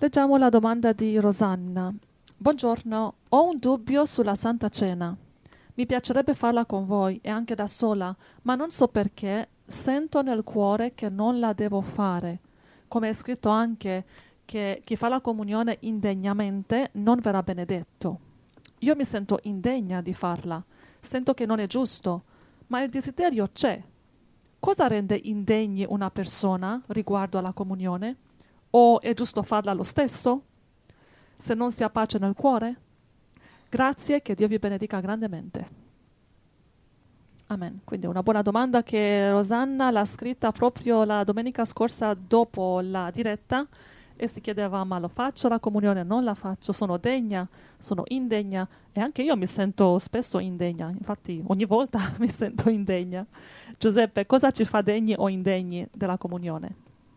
leggiamo la domanda di Rosanna. Buongiorno, ho un dubbio sulla Santa Cena. Mi piacerebbe farla con voi e anche da sola, ma non so perché sento nel cuore che non la devo fare. Come è scritto anche che chi fa la comunione indegnamente non verrà benedetto. Io mi sento indegna di farla, sento che non è giusto, ma il desiderio c'è. Cosa rende indegni una persona riguardo alla comunione? O è giusto farla lo stesso? Se non si ha pace nel cuore? Grazie, che Dio vi benedica grandemente. Amen. Quindi una buona domanda che Rosanna l'ha scritta proprio la domenica scorsa dopo la diretta e si chiedeva: ma lo faccio la comunione? Non la faccio? Sono degna? Sono indegna? E anche io mi sento spesso indegna, infatti ogni volta mi sento indegna. Giuseppe, cosa ci fa degni o indegni della comunione?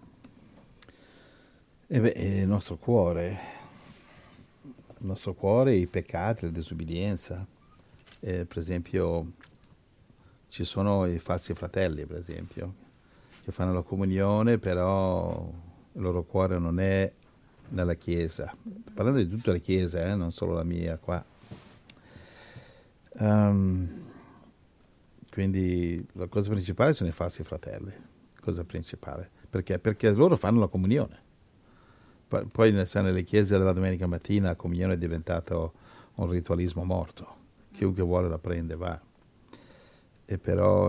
Il nostro cuore, i peccati, la disubbidienza. Per esempio, ci sono i falsi fratelli, per esempio, che fanno la comunione, però il loro cuore non è nella Chiesa. Parlando di tutte le chiese, non solo la mia qua. Quindi la cosa principale sono i falsi fratelli. Cosa principale. Perché? Perché loro fanno la comunione. Poi nelle chiese della domenica mattina la comunione è diventato un ritualismo morto. Chiunque vuole la prende, va. E però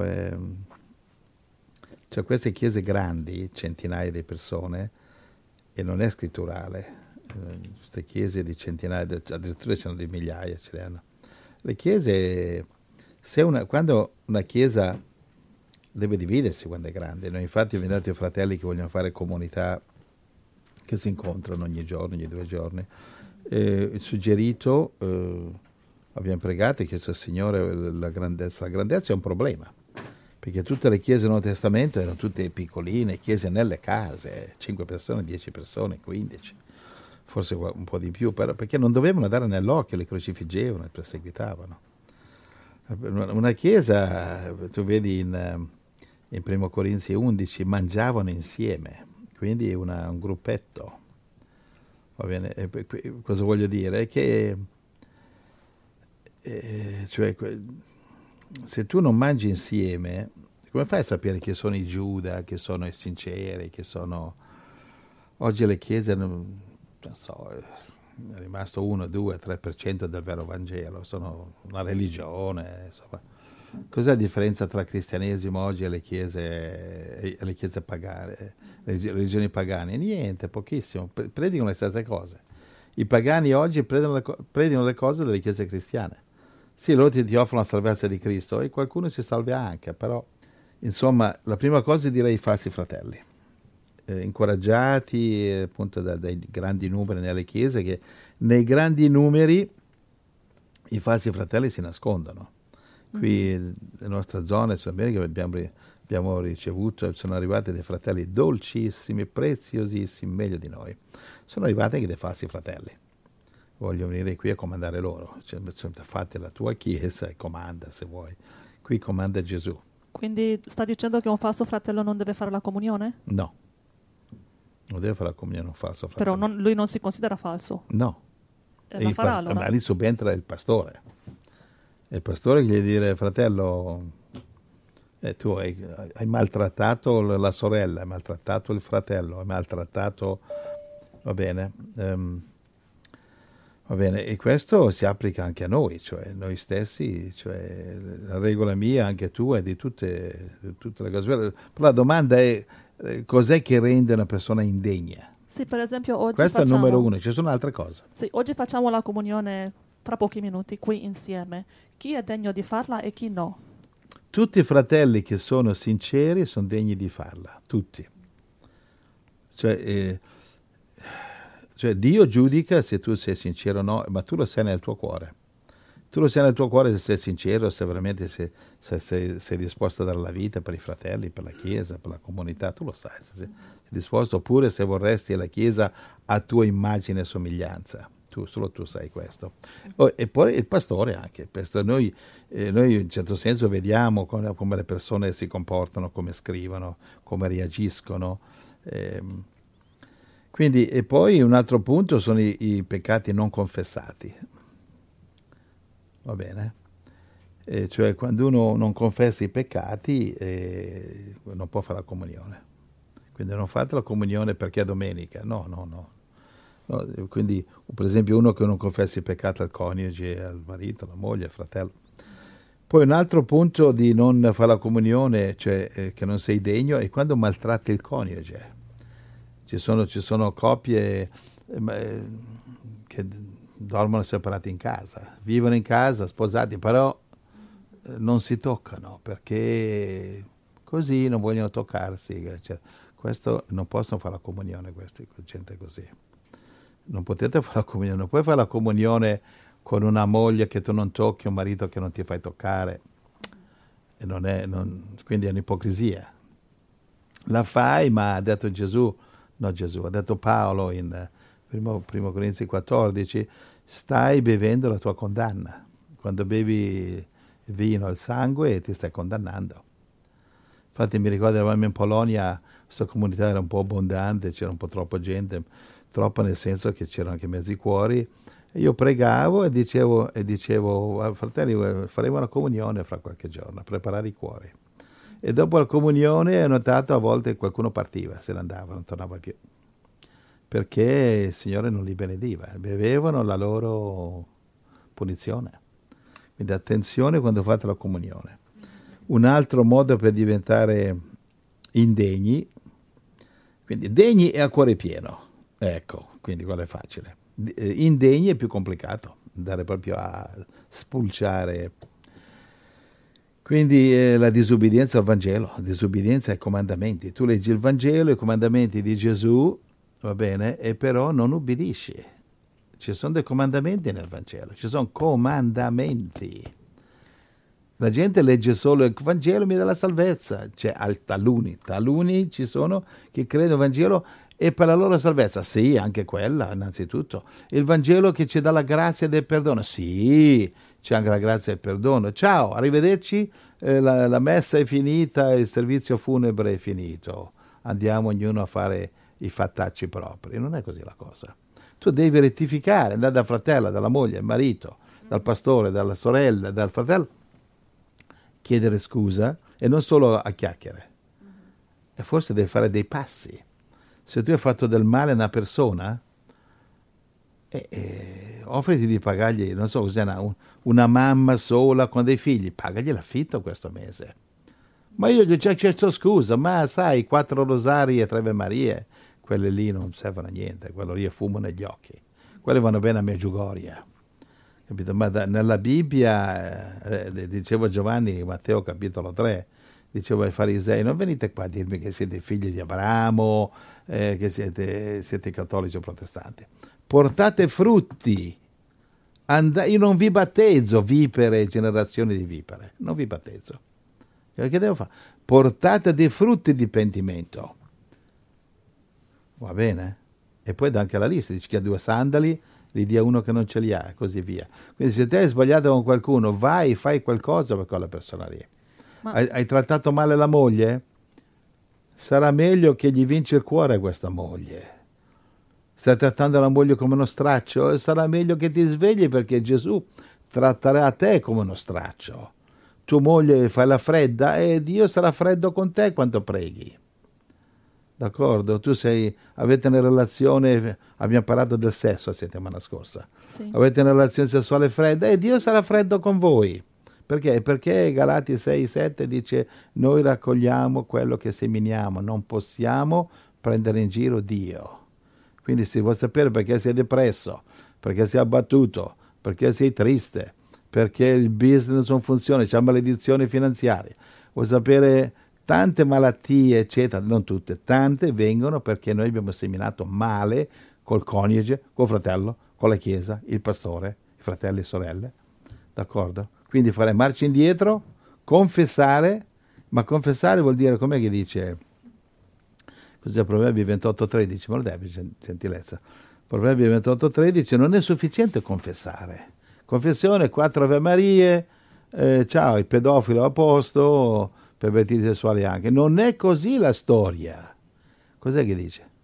cioè queste chiese grandi, centinaia di persone, e non è scritturale. Queste chiese di centinaia, addirittura ce sono di migliaia, ce le hanno. Le chiese, quando una chiesa deve dividersi quando è grande, noi infatti abbiamo dato i fratelli che vogliono fare comunità che si incontrano ogni giorno, ogni 2 giorni. Il suggerito, abbiamo pregato e chiesto al Signore la grandezza. La grandezza è un problema, perché tutte le chiese del Nuovo Testamento erano tutte piccoline, chiese nelle case, 5 persone, 10 persone, 15, forse un po' di più, però, perché non dovevano dare nell'occhio, le crocifiggevano, le perseguitavano. Una chiesa, tu vedi in 1 Corinzi 11, mangiavano insieme, quindi un gruppetto. Va bene? Cosa voglio dire? È che cioè, se tu non mangi insieme, come fai a sapere chi sono i Giuda, che sono i sinceri, che sono... Oggi le chiese, non so, è rimasto 1, 2, 3% del vero Vangelo, sono una religione, insomma. Cos'è la differenza tra il cristianesimo oggi e le chiese pagane, le religioni pagane? Niente, pochissimo, predicano le stesse cose. I pagani oggi predicano le cose delle chiese cristiane. Sì, loro ti offrono la salvezza di Cristo e qualcuno si salva anche, però insomma la prima cosa direi i falsi fratelli, incoraggiati appunto dai grandi numeri nelle chiese, che nei grandi numeri i falsi fratelli si nascondono. Qui nella nostra zona, in Sud America, abbiamo ricevuto, sono arrivati dei fratelli dolcissimi, preziosissimi, meglio di noi. Sono arrivati anche dei falsi fratelli. Vogliono venire qui a comandare loro. Cioè, fate la tua chiesa e comanda se vuoi. Qui comanda Gesù. Quindi sta dicendo che un falso fratello non deve fare la comunione? No. Non deve fare la comunione un falso fratello. Però lui non si considera falso? No. E la farà allora? Ma lì subentra il pastore. E il pastore gli dire: fratello, tu hai maltrattato la sorella, hai maltrattato il fratello, hai maltrattato... Va bene. Va bene, e questo si applica anche a noi, cioè noi stessi, cioè la regola mia, anche tua, è di tutte le cose. Però la domanda è: cos'è che rende una persona indegna? Sì, per esempio oggi questo è il numero 1, ci sono altre cose. Sì, oggi facciamo la comunione fra pochi minuti qui insieme. Chi è degno di farla e chi no? Tutti i fratelli che sono sinceri sono degni di farla, tutti. Cioè Dio giudica se tu sei sincero o no, ma tu lo sei nel tuo cuore. Tu lo sai nel tuo cuore se sei sincero, se veramente sei disposto a dare la vita per i fratelli, per la Chiesa, per la comunità, tu lo sai se sei disposto, oppure se vorresti la Chiesa a tua immagine e somiglianza. Solo tu sai questo. E poi il pastore anche. Noi in un certo senso vediamo come le persone si comportano, come scrivono, come reagiscono. Quindi, e poi un altro punto sono i peccati non confessati. Va bene? Cioè quando uno non confessa i peccati non può fare la comunione. Quindi non fate la comunione perché è domenica. No, no, no. No, quindi, per esempio, uno che non confessa i peccati al coniuge, al marito, alla moglie, al fratello. Poi un altro punto di non fare la comunione, cioè che non sei degno, è quando maltratti il coniuge. Ci sono coppie che dormono separati in casa, vivono in casa, sposati, però non si toccano perché così non vogliono toccarsi. Cioè, questo non possono fare la comunione, questi, gente così. Non potete fare la comunione, non puoi fare la comunione con una moglie che tu non tocchi, un marito che non ti fai toccare. E quindi è un'ipocrisia. La fai, ma ha detto ha detto Paolo in primo Corinzi 14, stai bevendo la tua condanna. Quando bevi vino al sangue ti stai condannando. Infatti mi ricordo eravamo in Polonia, questa comunità era un po' abbondante, c'era un po' troppa gente, troppa nel senso che c'erano anche mezzi cuori. E io pregavo e dicevo, fratelli, faremo una comunione fra qualche giorno, a preparare i cuori. E dopo la comunione ho notato a volte qualcuno partiva, se ne andava, non tornava più. Perché il Signore non li benediva, bevevano la loro punizione. Quindi attenzione quando fate la comunione. Un altro modo per diventare indegni, quindi degni e a cuore pieno, ecco, quindi quello è facile. Indegni è più complicato, andare proprio a spulciare. Quindi la disobbedienza al Vangelo, la disobbedienza ai comandamenti. Tu leggi il Vangelo, i comandamenti di Gesù, va bene, e però non ubbidisci. Ci sono dei comandamenti nel Vangelo, ci sono comandamenti. La gente legge solo il Vangelo mi dà la salvezza, cioè taluni ci sono che credono nel Vangelo e per la loro salvezza, sì, anche quella innanzitutto. Il Vangelo che ci dà la grazia del perdono, sì, c'è anche la grazia del perdono. Ciao, arrivederci, la messa è finita, il servizio funebre è finito, andiamo ognuno a fare i fattacci propri. Non è così la cosa. Tu devi rettificare, andare dal fratello, dalla moglie, dal marito, dal pastore, dalla sorella, dal fratello, chiedere scusa e non solo a chiacchiere. E forse devi fare dei passi. Se tu hai fatto del male a una persona, offriti di pagargli, non so cos'è, una mamma sola con dei figli, pagagli l'affitto questo mese. Ma io gli ho chiesto scusa, ma sai, 4 rosari e 3 Ave Marie, quelle lì non servono a niente, quello lì è fumo negli occhi. Quelle vanno bene a Medjugorje. Capito? Ma nella Bibbia, dicevo Giovanni, Matteo capitolo 3, dicevo ai farisei, non venite qua a dirmi che siete figli di Abramo, che siete cattolici o protestanti. Portate frutti. Io non vi battezzo, vipere, generazioni di vipere. Non vi battezzo. Che devo fare? Portate dei frutti di pentimento. Va bene? E poi dà anche la lista, dice che ha 2 sandali, li dia uno che non ce li ha, e così via. Quindi se te hai sbagliato con qualcuno, vai, fai qualcosa per quella persona lì. Hai trattato male la moglie? Sarà meglio che gli vinci il cuore a questa moglie. Stai trattando la moglie come uno straccio? Sarà meglio che ti svegli perché Gesù tratterà te come uno straccio. Tua moglie fa la fredda e Dio sarà freddo con te quando preghi. D'accordo? Avete una relazione, abbiamo parlato del sesso la settimana scorsa. Sì. Avete una relazione sessuale fredda e Dio sarà freddo con voi. Perché? Perché Galati 6,7 dice noi raccogliamo quello che seminiamo, non possiamo prendere in giro Dio. Quindi si vuole sapere perché sei depresso, perché sei abbattuto, perché sei triste, perché il business non funziona, c'è maledizioni finanziarie. Vuoi sapere tante malattie, eccetera, non tutte, tante vengono perché noi abbiamo seminato male col coniuge, col fratello, con la chiesa, il pastore, i fratelli e sorelle. D'accordo? Quindi fare marcia indietro, confessare, ma confessare vuol dire, com'è che dice, cos'è Proverbi 28,13, ma lo devi, gentilezza. Proverbi 28,13, non è sufficiente confessare. Confessione, 4 Ave Marie, ciao, il pedofilo a posto, pervertiti sessuali anche. Non è così la storia. Cos'è che dice?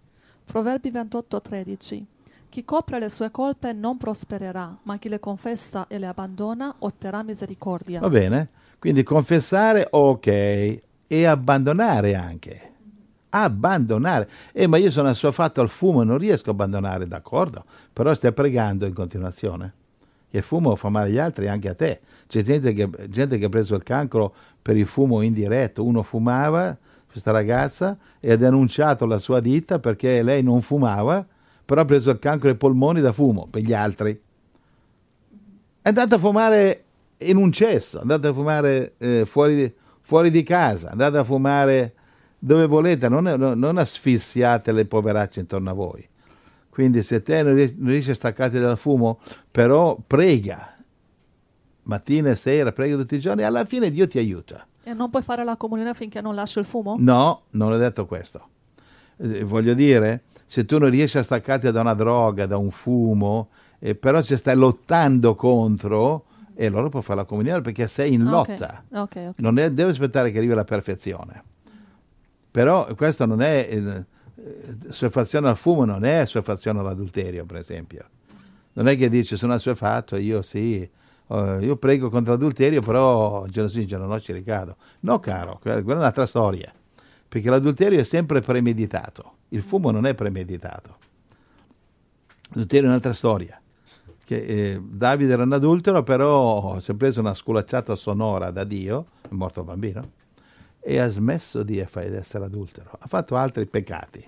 Proverbi 28:13. Chi copre le sue colpe non prospererà, ma chi le confessa e le abbandona otterrà misericordia. Va bene? Quindi confessare, ok, e abbandonare anche. Abbandonare. Ma io sono assuefatto al fumo, non riesco a abbandonare, d'accordo, però stai pregando in continuazione. Il fumo fa male agli altri e anche a te. C'è gente che ha preso il cancro per il fumo indiretto. Uno fumava, questa ragazza, e ha denunciato la sua ditta perché lei non fumava, però ha preso il cancro ai polmoni da fumo per gli altri. È andata a fumare in un cesso, è andata a fumare fuori di casa, è andata a fumare dove volete, non asfissiate le poveracce intorno a voi. Quindi se te non riesci a staccarti dal fumo, però prega, mattina e sera, prega tutti i giorni, e alla fine Dio ti aiuta. E non puoi fare la comunione finché non lasci il fumo? No, non ho detto questo. Voglio dire, se tu non riesci a staccarti da una droga, da un fumo, però ci stai lottando contro, e allora puoi fare la comunione perché sei in lotta. Ok. Non devi aspettare che arrivi alla perfezione. Però questo non è assuefazione al fumo, non è assuefazione all'adulterio, per esempio. Non è che dici sono assuefatto, io sì, io prego contro l'adulterio, però giorno sì, giorno no ci ricado. No, caro, quella è un'altra storia, perché l'adulterio è sempre premeditato, il fumo non è premeditato. L'adulterio è un'altra storia. Che, Davide era un adultero, però si è preso una sculacciata sonora da Dio, è morto il bambino, e ha smesso di essere adultero, ha fatto altri peccati.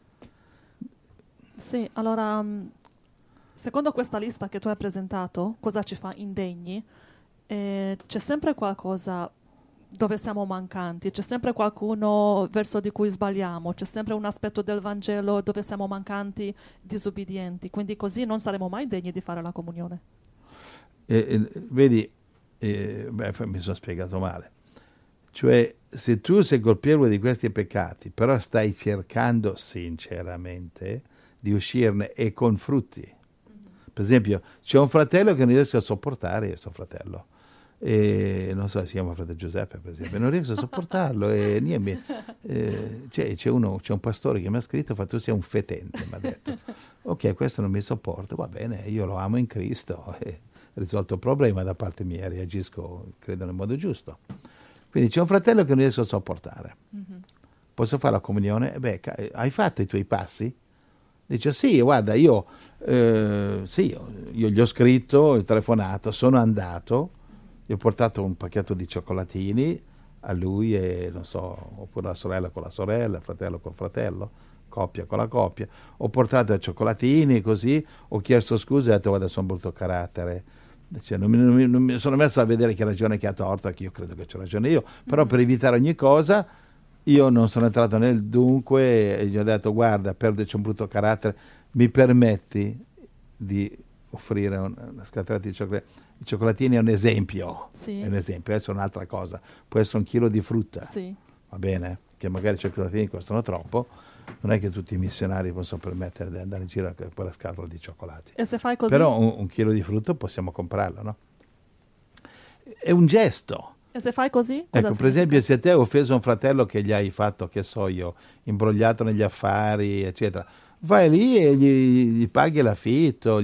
Sì, allora, secondo questa lista che tu hai presentato, cosa ci fa indegni? C'è sempre qualcosa dove siamo mancanti, c'è sempre qualcuno verso di cui sbagliamo, c'è sempre un aspetto del Vangelo dove siamo mancanti, disubbidienti, quindi così non saremo mai degni di fare la comunione. Vedi, mi sono spiegato male. Cioè, se tu sei colpevole di questi peccati, però stai cercando sinceramente di uscirne e con frutti. Per esempio, c'è un fratello che non riesco a sopportare, questo fratello, e non so, si chiama fratello Giuseppe, per esempio, non riesco a sopportarlo, e c'è un pastore che mi ha scritto, tu sei un fetente, mi ha detto. Ok, questo non mi sopporta, va bene, io lo amo in Cristo, e risolto il problema da parte mia, reagisco, credo, nel modo giusto. Quindi c'è un fratello che non riesco a sopportare. Posso fare la comunione? Hai fatto i tuoi passi? Dice, sì, guarda, io gli ho scritto, ho telefonato, sono andato, gli ho portato un pacchetto di cioccolatini a lui e, non so, oppure la sorella con la sorella, il fratello col fratello, coppia con la coppia. Ho portato i cioccolatini, così, ho chiesto scusa e ho detto, guarda, sono brutto carattere. Cioè, non mi sono messo a vedere che ragione che ha torto, che io credo che c'ho ragione io, però per evitare ogni cosa io non sono entrato nel dunque e gli ho detto, guarda, c'è un brutto carattere, mi permetti di offrire una scatoletta di cioccolatini? I cioccolatini è un esempio, Sì. è un esempio, adesso è un'altra cosa, può essere un chilo di frutta, Sì. va bene? Che magari i cioccolatini costano troppo, non è che tutti i missionari possono permettere di andare in giro con quella scatola di cioccolati. E se fai così? Però un chilo di frutta possiamo comprarlo, no? È un gesto. E se fai così? Cosa Ecco, per esempio, se te hai offeso un fratello che gli hai fatto, che so io, imbrogliato negli affari, eccetera, vai lì e gli paghi l'affitto,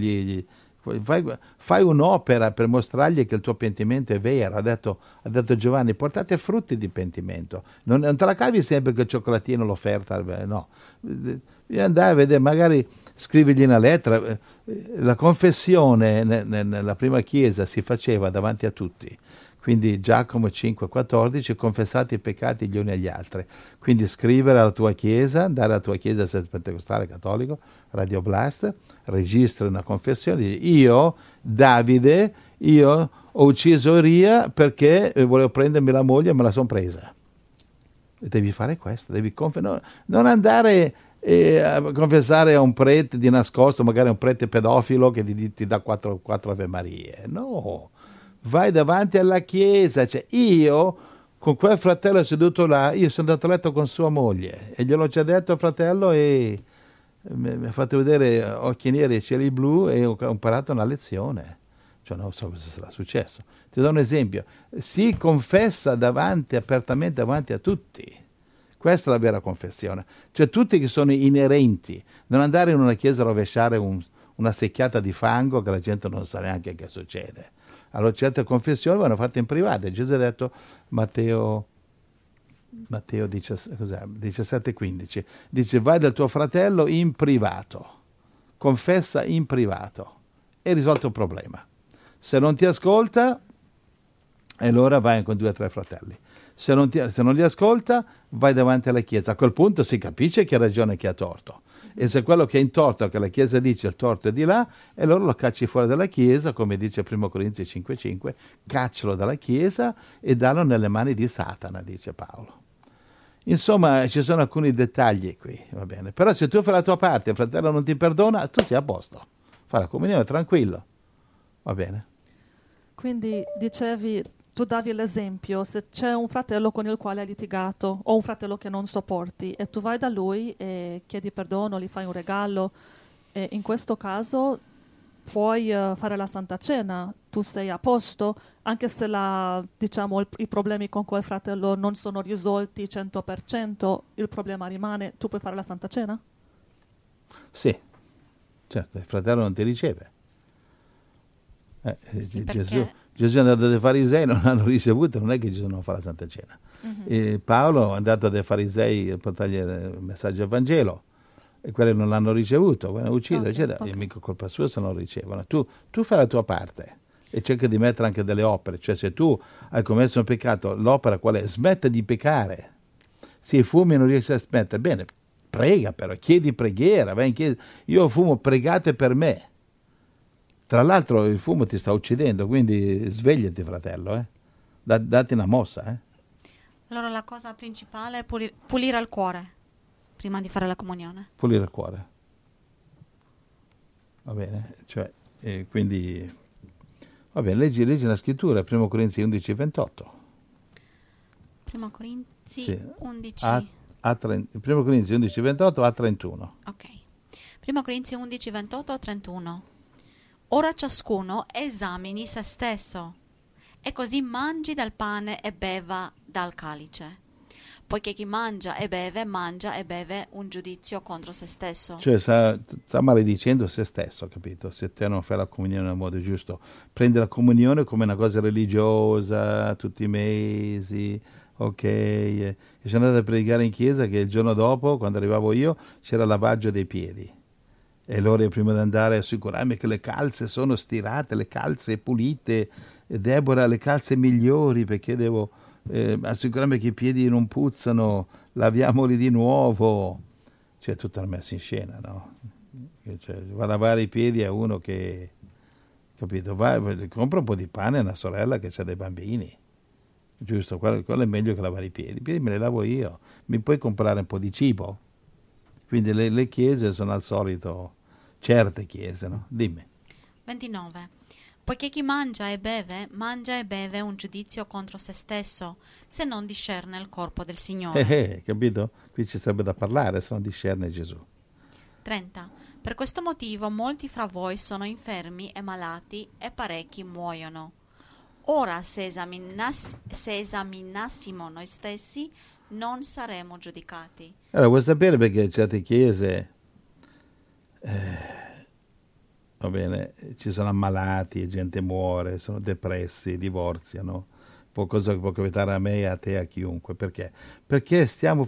fai un'opera per mostrargli che il tuo pentimento è vero. Ha detto Giovanni, portate frutti di pentimento. Non te la cavi sempre che il cioccolatino, l'offerta, no. Devi andare a vedere, magari scrivigli una lettera. La confessione nella prima chiesa si faceva davanti a tutti. Quindi Giacomo 5,14, confessate i peccati gli uni agli altri. Quindi scrivere alla tua chiesa, andare alla tua chiesa, se sei pentecostale, cattolico, Radio Blast, registra una confessione, dici, io, Davide, io ho ucciso Uria perché volevo prendermi la moglie e me la sono presa. E devi fare questo, devi non andare a confessare a un prete di nascosto, magari a un prete pedofilo che ti dà quattro Ave Marie. No, vai davanti alla chiesa, cioè io con quel fratello seduto là, io sono andato a letto con sua moglie e gliel'ho già detto al fratello e mi ha fatto vedere occhi neri e cieli blu e ho imparato una lezione. Cioè non so cosa sarà successo. Ti do un esempio, si confessa apertamente davanti a tutti. Questa è la vera confessione. Cioè tutti che sono inerenti, non andare in una chiesa a rovesciare una secchiata di fango che la gente non sa neanche che succede. Allora certe confessioni vanno fatte in privato. Gesù ha detto, Matteo 17,15, dice vai dal tuo fratello in privato, confessa in privato e risolto il problema. Se non ti ascolta, allora vai con 2 o 3 fratelli. Se non li ascolta, vai davanti alla Chiesa. A quel punto si capisce chi ha ragione e chi ha torto. E se quello che è in torto, che la Chiesa dice il torto è di là, e allora lo cacci fuori dalla Chiesa, come dice 1 Corinzi 5,5, caccialo dalla Chiesa e dallo nelle mani di Satana, dice Paolo. Insomma, ci sono alcuni dettagli qui, va bene. Però se tu fai la tua parte e il fratello non ti perdona, tu sei a posto. Fai la comunione tranquillo, va bene. Quindi dicevi, tu davi l'esempio, se c'è un fratello con il quale hai litigato o un fratello che non sopporti e tu vai da lui e chiedi perdono, gli fai un regalo, e in questo caso puoi fare la Santa Cena, tu sei a posto, anche se i problemi con quel fratello non sono risolti 100%, il problema rimane, tu puoi fare la Santa Cena? Sì, certo, il fratello non ti riceve. Sì, Gesù è andato dai farisei, non hanno ricevuto, non è che Gesù non fa la Santa Cena. E Paolo è andato dai farisei a portargli il messaggio del Vangelo e quelli non l'hanno ricevuto, vogliono uccidere, eccetera. E mica colpa sua se non lo ricevono. Tu fai la tua parte e cerca di mettere anche delle opere, cioè se tu hai commesso un peccato, l'opera qual è? Smette di peccare. Se fumi e non riesci a smettere, bene, prega però, chiedi preghiera, vai in chiesa. Io fumo, pregate per me. Tra l'altro il fumo ti sta uccidendo, quindi svegliati fratello, dati una mossa. Allora la cosa principale è pulire il cuore prima di fare la comunione. Pulire il cuore. Va bene, cioè, quindi, va bene, leggi la scrittura, 1 Corinzi 11, 28. 1 Corinzi Sì. 11. 1 Corinzi 11, 28 a 31. Ok. 1 Corinzi 11, 28 a 31. Ora ciascuno esamini se stesso, e così mangi dal pane e beva dal calice. Poiché chi mangia e beve un giudizio contro se stesso. Cioè sta maledicendo se stesso, capito? Se te non fai la comunione nel modo giusto. Prendi la comunione come una cosa religiosa, tutti i mesi, ok? E sono andato a predicare in chiesa che il giorno dopo, quando arrivavo io, c'era il lavaggio dei piedi. E allora prima di andare a assicurarmi che le calze sono stirate, le calze pulite, e Deborah le calze migliori perché devo assicurarmi che i piedi non puzzano, laviamoli di nuovo. Cioè tutta messa in scena, no? Cioè, va a lavare i piedi a uno che, capito, compra un po' di pane a una sorella che ha dei bambini. Giusto, quello è meglio che lavare i piedi me li lavo io. Mi puoi comprare un po' di cibo? Quindi le chiese sono al solito, certe chiese, no? Dimmi. 29. Poiché chi mangia e beve un giudizio contro se stesso, se non discerne il corpo del Signore. Capito? Qui ci sarebbe da parlare se non discerne Gesù. 30. Per questo motivo molti fra voi sono infermi e malati e parecchi muoiono. Ora se esaminassimo noi stessi, non saremo giudicati. Allora, vuoi sapere perché certe chiese, va bene, ci sono ammalati, e gente muore, sono depressi, divorziano, cosa che può capitare a me, a te, a chiunque. Perché? Perché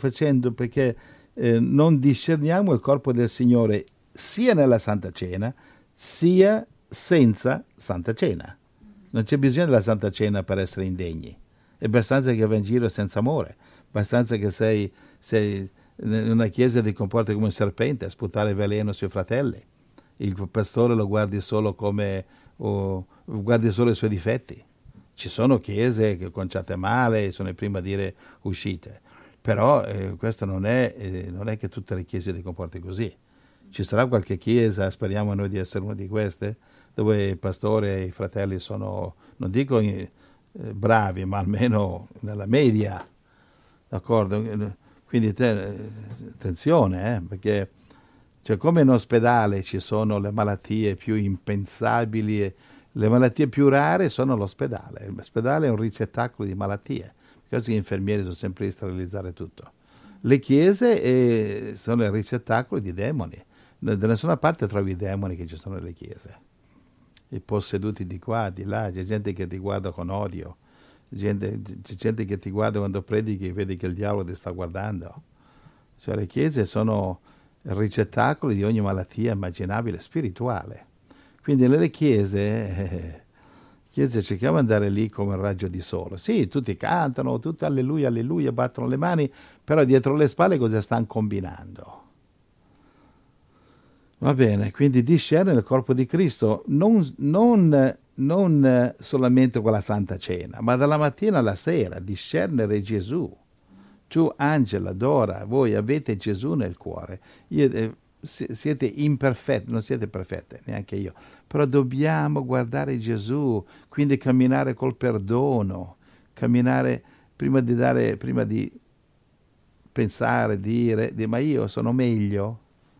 non discerniamo il corpo del Signore sia nella Santa Cena, sia senza Santa Cena. Non c'è bisogno della Santa Cena per essere indegni. È abbastanza che vai in giro senza amore, abbastanza che sei in una chiesa ti comporti come un serpente a sputare veleno sui fratelli. Il pastore lo guardi solo guardi solo i suoi difetti. Ci sono chiese che conciate male, sono i primi a dire uscite. Però questo non è che tutte le chiese ti comporti così. Ci sarà qualche chiesa, speriamo noi di essere una di queste, dove il pastore e i fratelli sono, non dico bravi, ma almeno nella media, d'accordo? Quindi attenzione, perché cioè, come in ospedale ci sono le malattie più impensabili, le malattie più rare sono l'ospedale. L'ospedale è un ricettacolo di malattie, perché gli infermieri sono sempre lì a sterilizzare tutto. Le chiese sono il ricettacolo di demoni. Da nessuna parte trovi i demoni che ci sono nelle chiese. I posseduti di qua, di là, c'è gente che ti guarda con odio, c'è gente che ti guarda quando predichi e vedi che il diavolo ti sta guardando. Cioè le chiese sono ricettacoli di ogni malattia immaginabile spirituale. Quindi nelle chiese cerchiamo di andare lì come un raggio di sole. Sì, tutti cantano, tutti alleluia, alleluia, battono le mani, però dietro le spalle cosa stanno combinando? Va bene, quindi discerne nel corpo di Cristo, non solamente con la Santa Cena, ma dalla mattina alla sera, discernere Gesù. Tu, Angela, Dora, voi avete Gesù nel cuore. Siete imperfetti, non siete perfette, neanche io, però dobbiamo guardare Gesù, quindi camminare col perdono, camminare prima di pensare, dire, ma io sono meglio.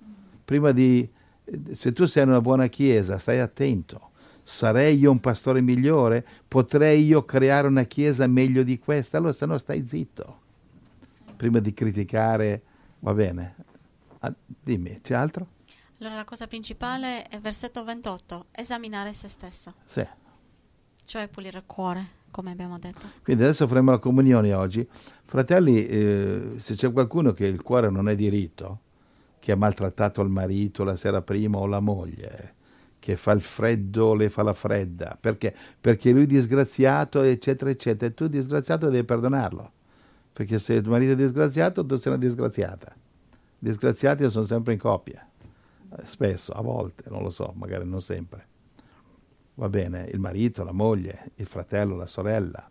Se tu sei in una buona chiesa, stai attento. Sarei io un pastore migliore? Potrei io creare una chiesa meglio di questa? Allora se no stai zitto. Prima di criticare, va bene. Dimmi, c'è altro? Allora la cosa principale è versetto 28, esaminare se stesso. Sì. Cioè pulire il cuore, come abbiamo detto. Quindi adesso faremo la comunione oggi. Fratelli, se c'è qualcuno che il cuore non è diritto, che ha maltrattato il marito la sera prima o la moglie, che fa il freddo, le fa la fredda, perché lui è disgraziato, eccetera, eccetera, e tu disgraziato devi perdonarlo, perché se il tuo marito è disgraziato, tu sei una disgraziata. Disgraziati sono sempre in coppia, spesso, a volte, non lo so, magari non sempre. Va bene, il marito, la moglie, il fratello, la sorella.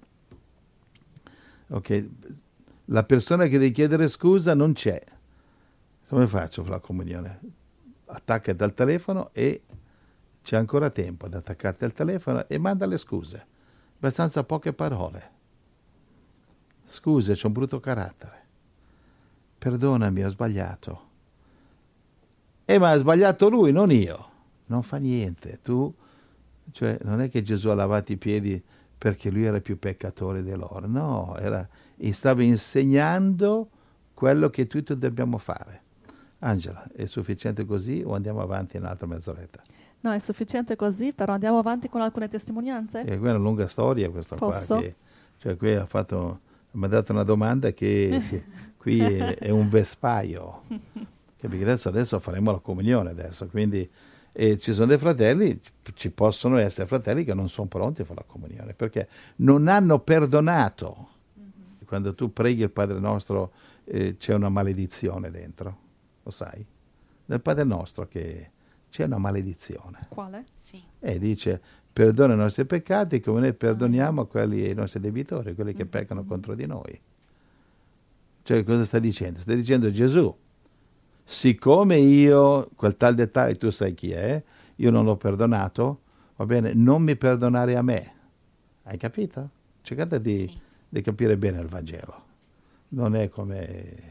Ok, la persona che deve chiedere scusa non c'è. Come faccio per la comunione? Attaccati al telefono e c'è ancora tempo ad attaccarti al telefono e manda le scuse. Abbastanza poche parole. Scuse, c'ho un brutto carattere. Perdonami, ho sbagliato. Ma ha sbagliato lui, non io. Non fa niente. Cioè, non è che Gesù ha lavato i piedi perché lui era più peccatore di loro. No, stava insegnando quello che tutti dobbiamo fare. Angela, è sufficiente così o andiamo avanti in un'altra mezz'oretta? No, è sufficiente così, però andiamo avanti con alcune testimonianze? È una lunga storia questa Posso? qua. Cioè qui mi ha dato una domanda che qui è un vespaio. Perché adesso faremo la comunione adesso, quindi ci sono dei fratelli, ci possono essere fratelli che non sono pronti a fare la comunione, perché non hanno perdonato. Quando tu preghi il Padre Nostro c'è una maledizione dentro, lo sai? Nel Padre Nostro che c'è una maledizione. Quale? Sì. Dice, perdona i nostri peccati come noi perdoniamo ai nostri debitori, quelli che peccano contro di noi. Cioè cosa sta dicendo? Sta dicendo Gesù, siccome io, quel tal dettaglio, tu sai chi è, io non l'ho perdonato, va bene, non mi perdonare a me. Hai capito? Cercate di capire bene il Vangelo. Non è come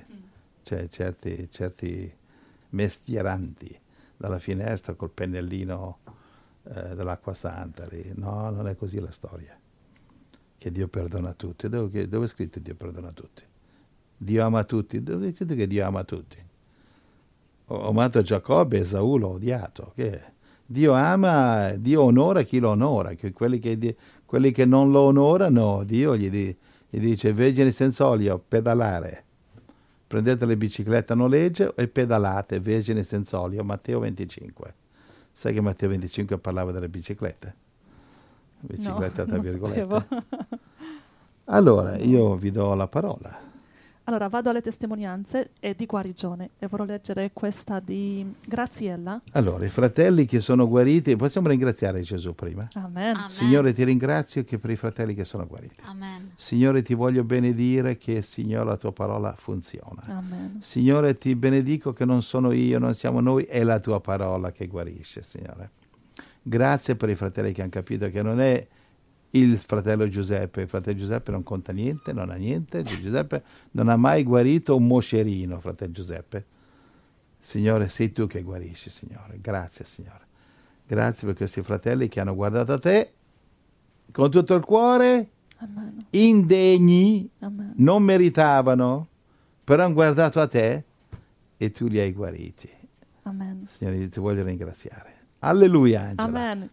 certi mestieranti dalla finestra col pennellino dell'acqua santa. Lì. No, non è così la storia. Che Dio perdona tutti. Dove è scritto Dio perdona tutti? Dio ama tutti. Dove è scritto che Dio ama tutti? Ho amato Giacobbe e Esaù l'ho odiato. Che Dio ama, Dio onora chi lo onora. Quelli che non lo onorano, Dio gli dice, vergini senza olio, pedalare. Prendete le biciclette a noleggio e pedalate, vergini senza olio. Matteo 25. Sai che Matteo 25 parlava delle biciclette? Biciclette tra virgolette. Allora, io vi do la parola. Allora, vado alle testimonianze di guarigione e vorrò leggere questa di Graziella. Allora, i fratelli che sono guariti, possiamo ringraziare Gesù prima? Amen. Amen. Signore, ti ringrazio che per i fratelli che sono guariti. Amen. Signore, ti voglio benedire che, Signore, la tua parola funziona. Amen. Signore, ti benedico che non sono io, non siamo noi, è la tua parola che guarisce, Signore. Grazie per i fratelli che hanno capito che non è il fratello Giuseppe. Il fratello Giuseppe non conta niente, non ha niente. Giuseppe non ha mai guarito un moscerino, fratello Giuseppe. Signore, sei tu che guarisci, Signore. Grazie, Signore. Grazie per questi fratelli che hanno guardato a te con tutto il cuore, Amen. indegni, Amen. non meritavano, però hanno guardato a te e tu li hai guariti. Amen. Signore, io ti voglio ringraziare. Alleluia, Angela. Amen.